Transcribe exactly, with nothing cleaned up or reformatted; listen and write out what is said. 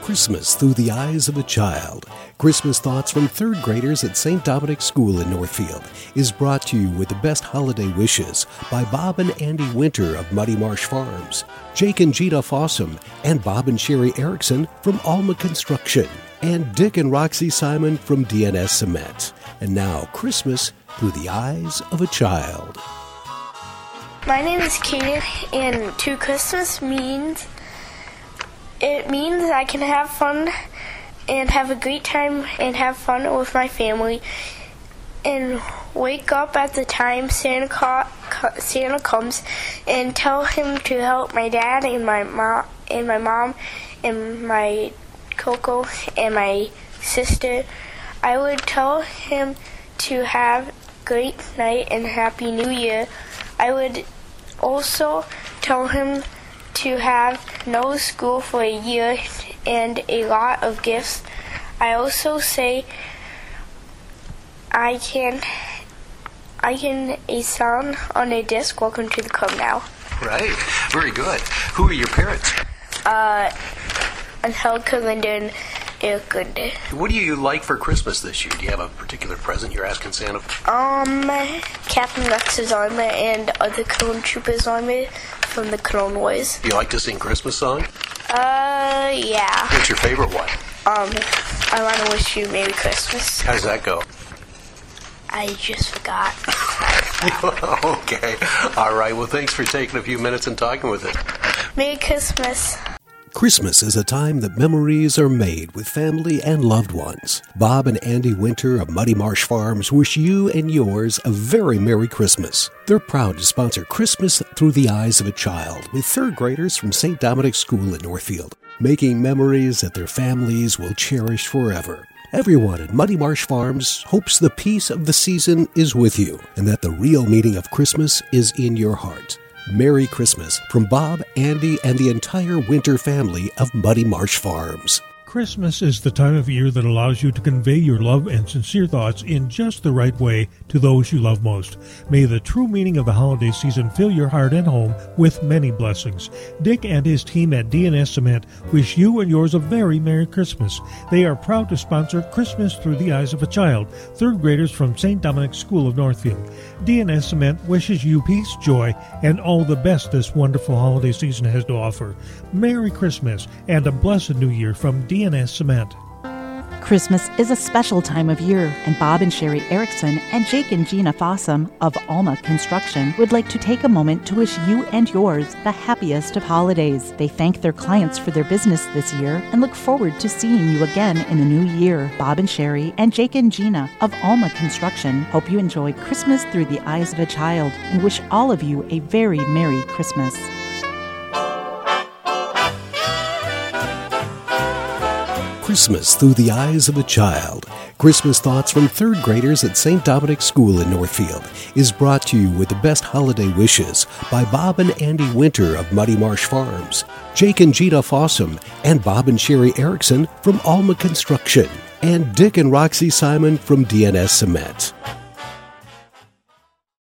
Christmas Through the Eyes of a Child. Christmas Thoughts from third graders at Saint Dominic's School in Northfield is brought to you with the best holiday wishes by Bob and Andy Winter of Muddy Marsh Farms, Jake and Gina Fossum, and Bob and Sherry Erickson from Alma Construction, and Dick and Roxy Simon from D N S Cement. And now, Christmas Through the Eyes of a Child. My name is Kaden, and to Christmas means, it means I can have fun and have a great time and have fun with my family and wake up at the time Santa, co- Santa comes and tell him to help my dad and my mom and my mom and my Coco and my sister. I would tell him to have a great night and Happy New Year. I would also tell him to have no school for a year and a lot of gifts. I also say I can I can a song on a disc. Welcome to the club now. Right, very good. Who are your parents? Uh, Angelica, Linda, and Eric Linda. What do you like for Christmas this year? Do you have a particular present you're asking Santa for? Um, Captain Rex's armor and other Clone Troopers armor from the Clone Wars. Do you like to sing Christmas songs? Uh, yeah. What's your favorite one? Um, I want to wish you Merry Christmas. How does that go? I just forgot. Okay. All right. Well, thanks for taking a few minutes and talking with us. Merry Christmas. Christmas is a time that memories are made with family and loved ones. Bob and Andy Winter of Muddy Marsh Farms wish you and yours a very Merry Christmas. They're proud to sponsor Christmas Through the Eyes of a Child with third graders from Saint Dominic's School in Northfield, making memories that their families will cherish forever. Everyone at Muddy Marsh Farms hopes the peace of the season is with you and that the real meaning of Christmas is in your heart. Merry Christmas from Bob, Andy, and the entire Winter family of Muddy Marsh Farms. Christmas is the time of year that allows you to convey your love and sincere thoughts in just the right way to those you love most. May the true meaning of the holiday season fill your heart and home with many blessings. Dick and his team at D N S Cement wish you and yours a very Merry Christmas. They are proud to sponsor Christmas Through the Eyes of a Child, third graders from Saint Dominic's School of Northfield. D N S Cement wishes you peace, joy, and all the best this wonderful holiday season has to offer. Merry Christmas and a blessed New Year from D N S Cement. Christmas is a special time of year, and Bob and Sherry Erickson and Jake and Gina Fossum of Alma Construction would like to take a moment to wish you and yours the happiest of holidays. They thank their clients for their business this year and look forward to seeing you again in the new year. Bob and Sherry and Jake and Gina of Alma Construction hope you enjoy Christmas Through the Eyes of a Child and wish all of you a very Merry Christmas. Christmas Through the Eyes of a Child. Christmas Thoughts from third graders at Saint Dominic's School in Northfield is brought to you with the best holiday wishes by Bob and Andy Winter of Muddy Marsh Farms, Jake and Gina Fossum, and Bob and Sherry Erickson from Alma Construction, and Dick and Roxy Simon from D N S Cement.